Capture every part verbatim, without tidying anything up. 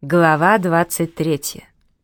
Глава двадцать третья.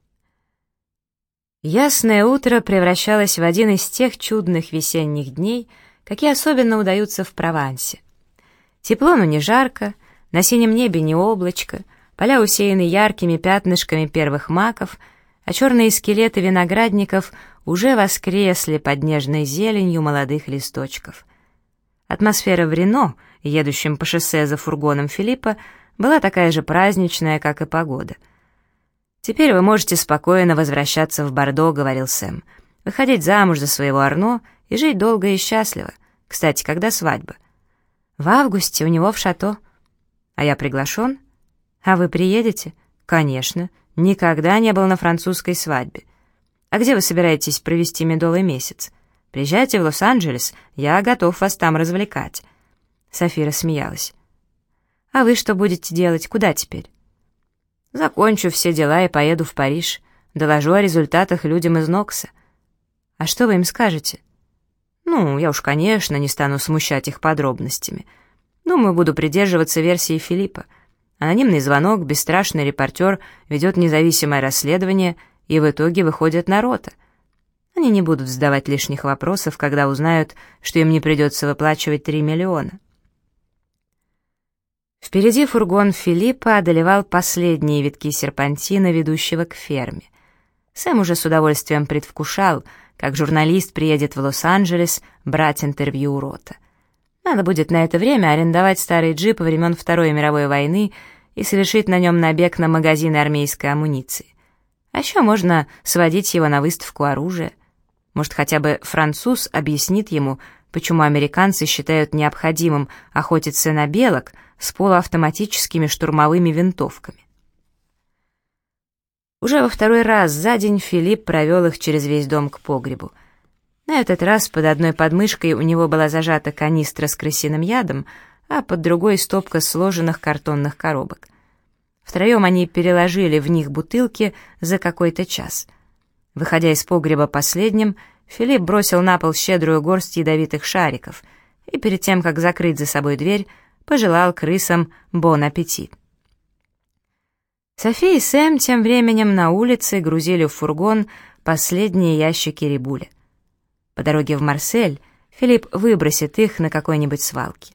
Ясное утро превращалось в один из тех чудных весенних дней, какие особенно удаются в Провансе. Тепло, но не жарко, на синем небе не облачко, поля усеяны яркими пятнышками первых маков, а черные скелеты виноградников уже воскресли под нежной зеленью молодых листочков. Атмосфера в Рено, едущем по шоссе за фургоном Филиппа, была такая же праздничная, как и погода. «Теперь вы можете спокойно возвращаться в Бордо», — говорил Сэм, «выходить замуж за своего Арно и жить долго и счастливо. Кстати, когда свадьба?» «В августе у него в шато». «А я приглашен?» «А вы приедете?» «Конечно. Никогда не был на французской свадьбе. А где вы собираетесь провести медовый месяц? Приезжайте в Лос-Анджелес, я готов вас там развлекать». София рассмеялась. «А вы что будете делать? Куда теперь?» «Закончу все дела и поеду в Париж. Доложу о результатах людям из Нокса». «А что вы им скажете?» «Ну, я уж, конечно, не стану смущать их подробностями. Думаю, буду придерживаться версии Филиппа. Анонимный звонок, бесстрашный репортер ведет независимое расследование и в итоге выходит на рота. Они не будут задавать лишних вопросов, когда узнают, что им не придется выплачивать три миллиона». Впереди фургон Филиппа одолевал последние витки серпантина, ведущего к ферме. Сэм уже с удовольствием предвкушал, как журналист приедет в Лос-Анджелес брать интервью у рота. Надо будет на это время арендовать старый джип времен Второй мировой войны и совершить на нем набег на магазины армейской амуниции. А еще можно сводить его на выставку оружия. Может, хотя бы француз объяснит ему, почему американцы считают необходимым охотиться на белок с полуавтоматическими штурмовыми винтовками. Уже во второй раз за день Филипп провел их через весь дом к погребу. На этот раз под одной подмышкой у него была зажата канистра с крысиным ядом, а под другой стопка сложенных картонных коробок. Втроем они переложили в них бутылки за какой-то час. Выходя из погреба последним, Филипп бросил на пол щедрую горсть ядовитых шариков и перед тем, как закрыть за собой дверь, пожелал крысам бон аппетит. София и Сэм тем временем на улице грузили в фургон последние ящики рибуля. По дороге в Марсель Филипп выбросит их на какой-нибудь свалке.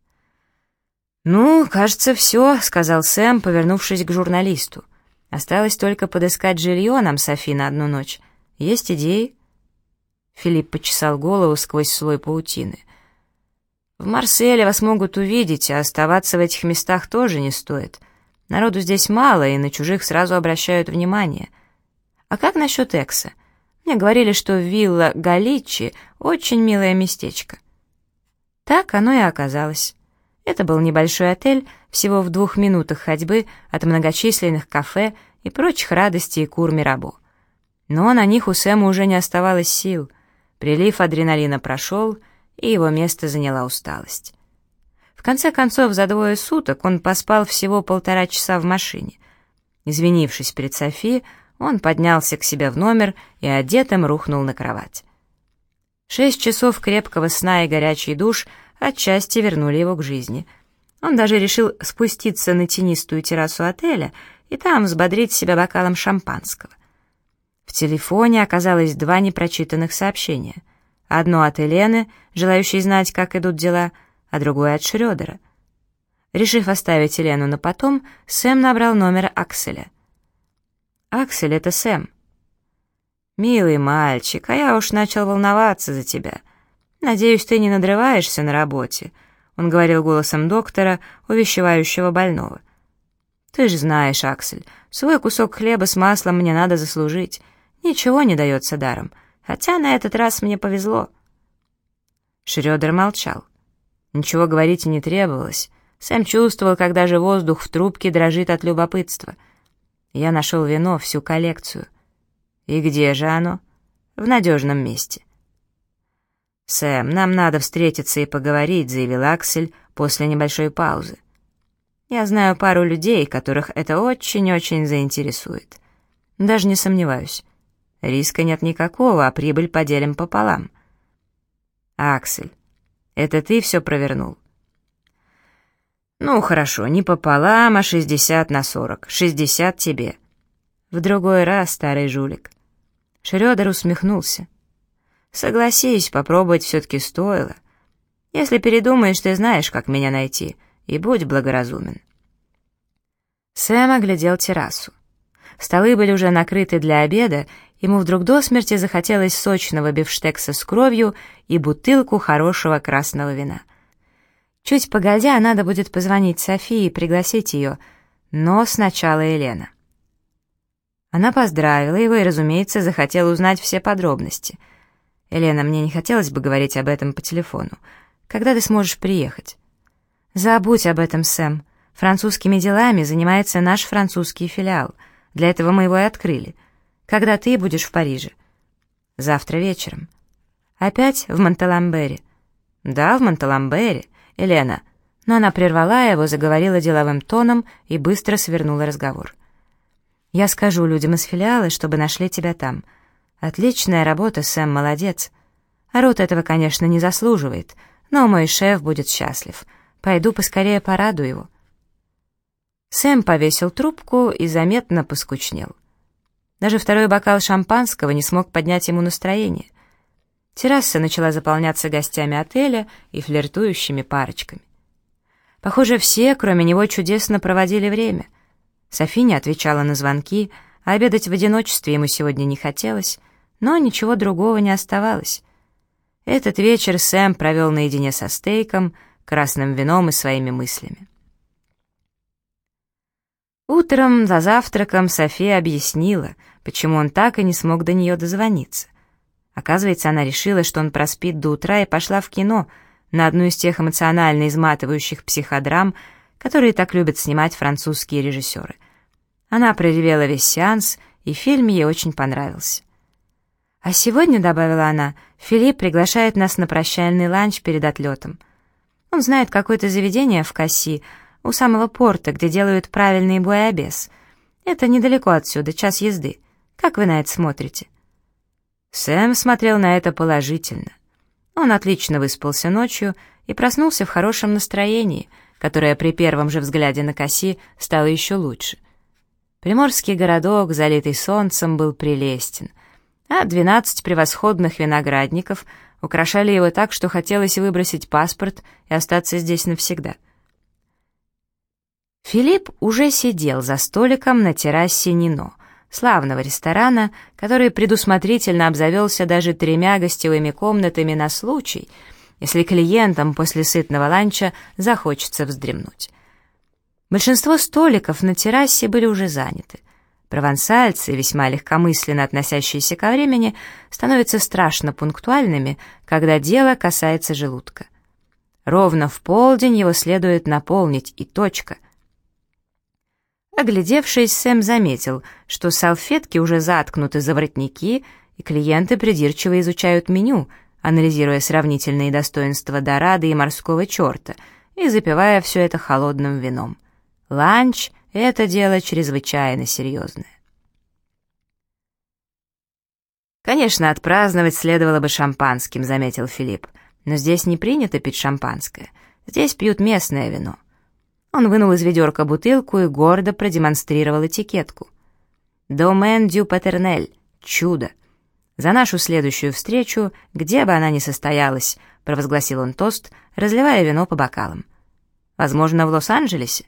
«Ну, кажется, все», — сказал Сэм, повернувшись к журналисту. «Осталось только подыскать жилье нам, Софи, на одну ночь. Есть идеи?» Филипп почесал голову сквозь слой паутины. «В Марселе вас могут увидеть, а оставаться в этих местах тоже не стоит. Народу здесь мало, и на чужих сразу обращают внимание. А как насчет Экса? Мне говорили, что вилла Галичи очень милое местечко». Так оно и оказалось. Это был небольшой отель, всего в двух минутах ходьбы от многочисленных кафе и прочих радостей кур Мирабо. Но на них у Сэма уже не оставалось сил. Прилив адреналина прошел, и его место заняла усталость. В конце концов, за двое суток он поспал всего полтора часа в машине. Извинившись перед Софи, он поднялся к себе в номер и одетым рухнул на кровать. Шесть часов крепкого сна и горячий душ отчасти вернули его к жизни. Он даже решил спуститься на тенистую террасу отеля и там взбодрить себя бокалом шампанского. В телефоне оказалось два непрочитанных сообщения. Одно от Елены, желающей знать, как идут дела, а другое от Шрёдера. Решив оставить Елену на потом, Сэм набрал номер Акселя. «Аксель, это Сэм». «Милый мальчик, а я уж начал волноваться за тебя. Надеюсь, ты не надрываешься на работе», — он говорил голосом доктора, увещевающего больного. «Ты же знаешь, Аксель, свой кусок хлеба с маслом мне надо заслужить. Ничего не дается даром, хотя на этот раз мне повезло». Шрёдер молчал. Ничего говорить и не требовалось. Сэм чувствовал, как даже воздух в трубке дрожит от любопытства. «Я нашел вино, всю коллекцию». «И где же оно?» «В надежном месте». «Сэм, нам надо встретиться и поговорить», — заявил Аксель после небольшой паузы. «Я знаю пару людей, которых это очень-очень заинтересует. Даже не сомневаюсь. Риска нет никакого, а прибыль поделим пополам». «Аксель, это ты все провернул?» «Ну, хорошо, не пополам, а шестьдесят на сорок. Шестьдесят тебе». «В другой раз, старый жулик». Шрёдер усмехнулся. «Согласись, попробовать все-таки стоило. Если передумаешь, ты знаешь, как меня найти, и будь благоразумен». Сэм оглядел террасу. Столы были уже накрыты для обеда, ему вдруг до смерти захотелось сочного бифштекса с кровью и бутылку хорошего красного вина. Чуть погодя, надо будет позвонить Софии и пригласить ее, но сначала Елена. Она поздравила его и, разумеется, захотела узнать все подробности. «Елена, мне не хотелось бы говорить об этом по телефону. Когда ты сможешь приехать?» «Забудь об этом, Сэм. Французскими делами занимается наш французский филиал. Для этого мы его и открыли. Когда ты будешь в Париже?» «Завтра вечером». «Опять в Монталамбере?» «Да, в Монталамбере. Елена». Но она прервала его, заговорила деловым тоном и быстро свернула разговор. «Я скажу людям из филиала, чтобы нашли тебя там. Отличная работа, Сэм, молодец. А Рут этого, конечно, не заслуживает, но мой шеф будет счастлив. Пойду поскорее порадую его». Сэм повесил трубку и заметно поскучнел. Даже второй бокал шампанского не смог поднять ему настроение. Терраса начала заполняться гостями отеля и флиртующими парочками. Похоже, все, кроме него, чудесно проводили время. Софи не отвечала на звонки, а обедать в одиночестве ему сегодня не хотелось, но ничего другого не оставалось. Этот вечер Сэм провел наедине со стейком, красным вином и своими мыслями. Утром за завтраком София объяснила, почему он так и не смог до нее дозвониться. Оказывается, она решила, что он проспит до утра, и пошла в кино, на одну из тех эмоционально изматывающих психодрам, которые так любят снимать французские режиссеры. Она проревела весь сеанс, и фильм ей очень понравился. «А сегодня, — добавила она, — Филипп приглашает нас на прощальный ланч перед отлетом. Он знает какое-то заведение в Касси, у самого порта, где делают правильный буйабес. Это недалеко отсюда, час езды. Как вы на это смотрите?» Сэм смотрел на это положительно. Он отлично выспался ночью и проснулся в хорошем настроении, которое при первом же взгляде на Касси стало еще лучше. Приморский городок, залитый солнцем, был прелестен, а двенадцать превосходных виноградников украшали его так, что хотелось выбросить паспорт и остаться здесь навсегда. Филипп уже сидел за столиком на террасе Нино, славного ресторана, который предусмотрительно обзавелся даже тремя гостевыми комнатами на случай, если клиентам после сытного ланча захочется вздремнуть. Большинство столиков на террасе были уже заняты. Провансальцы, весьма легкомысленно относящиеся ко времени, становятся страшно пунктуальными, когда дело касается желудка. Ровно в полдень его следует наполнить, и точка. Оглядевшись, Сэм заметил, что салфетки уже заткнуты за воротники, и клиенты придирчиво изучают меню, анализируя сравнительные достоинства дорады и морского черта, и запивая все это холодным вином. Ланч — это дело чрезвычайно серьезное. «Конечно, отпраздновать следовало бы шампанским», — заметил Филипп, «но здесь не принято пить шампанское, здесь пьют местное вино». Он вынул из ведерка бутылку и гордо продемонстрировал этикетку. «Домен дю Патернель. Чудо. За нашу следующую встречу, где бы она ни состоялась», — провозгласил он тост, разливая вино по бокалам. «Возможно, в Лос-Анджелесе?»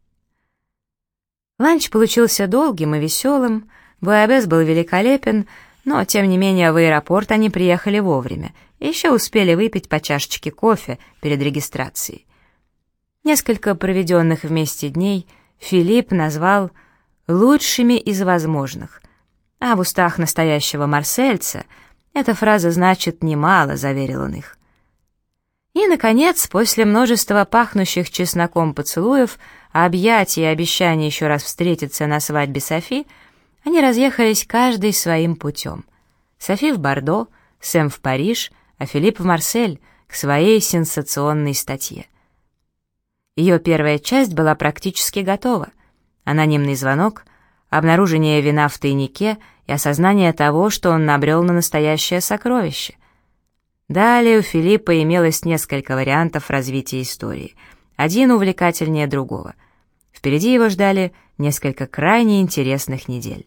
Ланч получился долгим и веселым, буйабес был великолепен, но, тем не менее, в аэропорт они приехали вовремя и еще успели выпить по чашечке кофе перед регистрацией. Несколько проведенных вместе дней Филипп назвал лучшими из возможных, а в устах настоящего марсельца эта фраза значит немало, заверил он их. И, наконец, после множества пахнущих чесноком поцелуев, объятий и обещаний еще раз встретиться на свадьбе Софи, они разъехались каждый своим путем. Софи в Бордо, Сэм в Париж, а Филипп в Марсель к своей сенсационной статье. Ее первая часть была практически готова. Анонимный звонок, обнаружение вина в тайнике и осознание того, что он набрел на настоящее сокровище. Далее у Филиппа имелось несколько вариантов развития истории. один увлекательнее другого. Впереди его ждали несколько крайне интересных недель.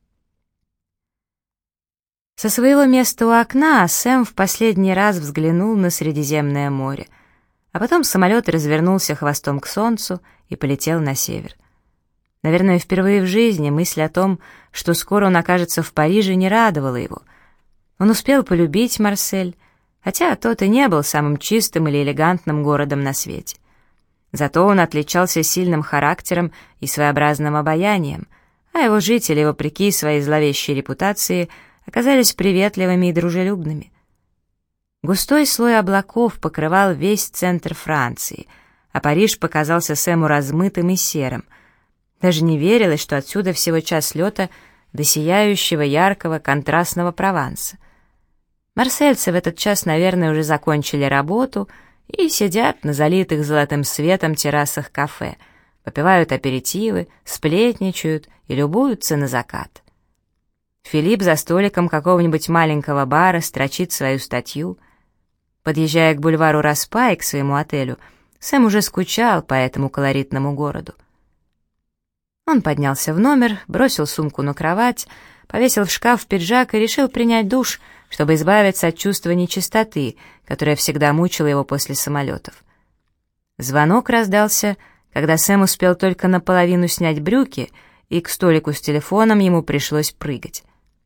Со своего места у окна Сэм в последний раз взглянул на Средиземное море, а потом самолет развернулся хвостом к солнцу и полетел на север. Наверное, впервые в жизни мысль о том, что скоро он окажется в Париже, не радовала его. Он успел полюбить Марсель, хотя тот и не был самым чистым или элегантным городом на свете. Зато он отличался сильным характером и своеобразным обаянием, а его жители, вопреки своей зловещей репутации, оказались приветливыми и дружелюбными. Густой слой облаков покрывал весь центр Франции, а Париж показался Сэму размытым и серым. Даже не верилось, что отсюда всего час лета до сияющего, яркого, контрастного Прованса. Марсельцы в этот час, наверное, уже закончили работу и сидят на залитых золотым светом террасах кафе, попивают аперитивы, сплетничают и любуются на закат. Филипп за столиком какого-нибудь маленького бара строчит свою статью. Подъезжая к бульвару Распай, к своему отелю, Сэм уже скучал по этому колоритному городу. Он поднялся в номер, бросил сумку на кровать, повесил в шкаф пиджак и решил принять душ, чтобы избавиться от чувства нечистоты, которое всегда мучило его после самолетов. Звонок раздался, когда Сэм успел только наполовину снять брюки, и к столику с телефоном ему пришлось прыгать.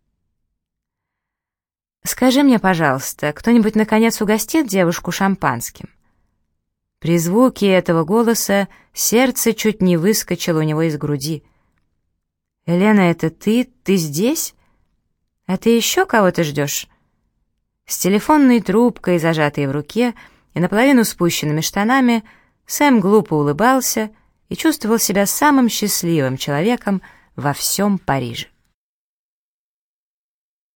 «Скажи мне, пожалуйста, кто-нибудь наконец угостит девушку шампанским?» При звуке этого голоса сердце чуть не выскочило у него из груди. «Елена, это ты? Ты здесь? А ты еще кого-то ждешь?» С телефонной трубкой, зажатой в руке, и наполовину спущенными штанами, Сэм глупо улыбался и чувствовал себя самым счастливым человеком во всем Париже.